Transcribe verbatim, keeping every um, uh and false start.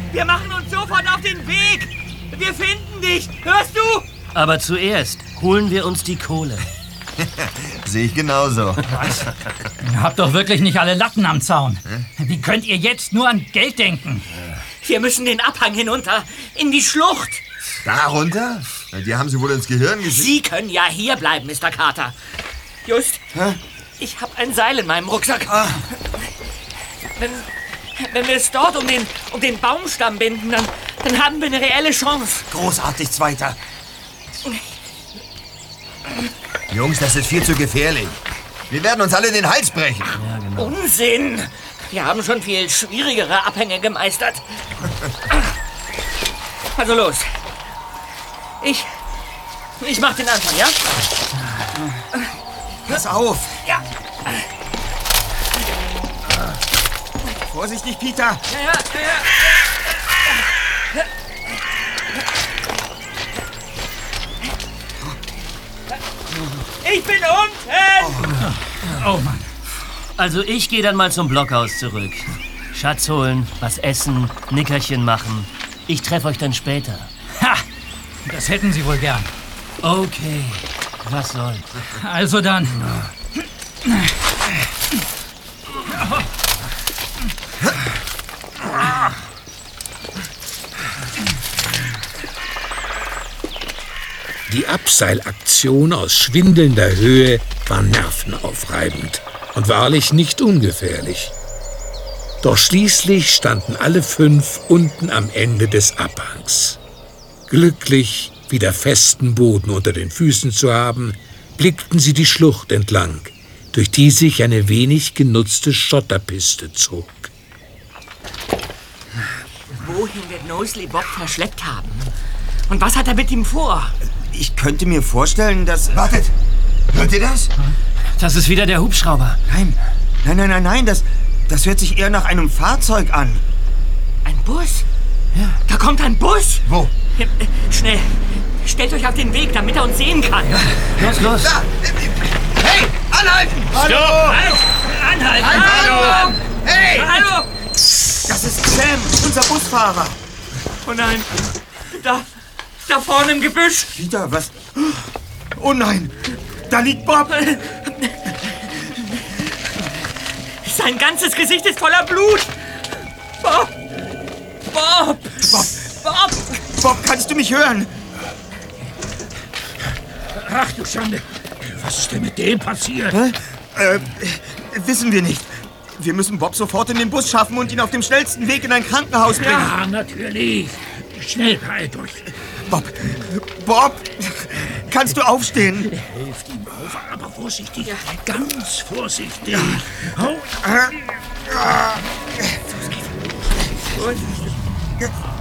Wir machen uns sofort auf den Weg! Wir finden dich! Hörst du? Aber zuerst holen wir uns die Kohle. Sehe ich genauso. Was? Ihr habt doch wirklich nicht alle Latten am Zaun. Wie könnt ihr jetzt nur an Geld denken? Wir müssen den Abhang hinunter, in die Schlucht. Da runter? Die haben sie wohl ins Gehirn geschickt. Sie können ja hier bleiben, Mister Carter. Just, Hä? Ich habe ein Seil in meinem Rucksack. Ah. Wenn, wenn wir es dort um den, um den Baumstamm binden, dann, dann haben wir eine reelle Chance. Großartig, Zweiter. Jungs, das ist viel zu gefährlich. Wir werden uns alle den Hals brechen. Ja, genau. Unsinn! Wir haben schon viel schwierigere Abhänge gemeistert. Also los. Ich... Ich mach den Anfang, ja? Pass auf! Ja. Vorsichtig, Peter! Ja, ja, ja, ja. Ich bin unten! Oh Mann. Also ich gehe dann mal zum Blockhaus zurück. Schatz holen, was essen, Nickerchen machen. Ich treffe euch dann später. Ha! Das hätten Sie wohl gern. Okay, was soll's. Also dann. Die Abseilaktion aus schwindelnder Höhe war nervenaufreibend und wahrlich nicht ungefährlich. Doch schließlich standen alle fünf unten am Ende des Abhangs. Glücklich, wieder festen Boden unter den Füßen zu haben, blickten sie die Schlucht entlang, durch die sich eine wenig genutzte Schotterpiste zog. Wohin wird Knowsley Bob verschleppt haben? Und was hat er mit ihm vor? Ich könnte mir vorstellen, dass... Wartet! Hört ihr das? Das ist wieder der Hubschrauber. Nein, nein, nein, nein, nein, das, das hört sich eher nach einem Fahrzeug an. Ein Bus? Ja. Da kommt ein Bus! Wo? Schnell, stellt euch auf den Weg, damit er uns sehen kann. Ja. Los, los! Da! Hey, anhalten! Hallo! Halt! Anhalten! Hallo! Hey! Hallo! Das ist Sam, unser Busfahrer. Oh nein, da, da vorne im Gebüsch. Peter, was? Oh nein, da liegt Bob. Sein ganzes Gesicht ist voller Blut. Bob! Bob! Bob! Bob! Bob, kannst du mich hören? Ach du Schande, was ist denn mit dem passiert? Hä? Äh, wissen wir nicht. Wir müssen Bob sofort in den Bus schaffen und ihn auf dem schnellsten Weg in ein Krankenhaus bringen. Ja, natürlich. Schnell, halt durch. Bob, Bob, kannst du aufstehen? Helft ihm auf, aber vorsichtig, ganz vorsichtig. Äh, äh,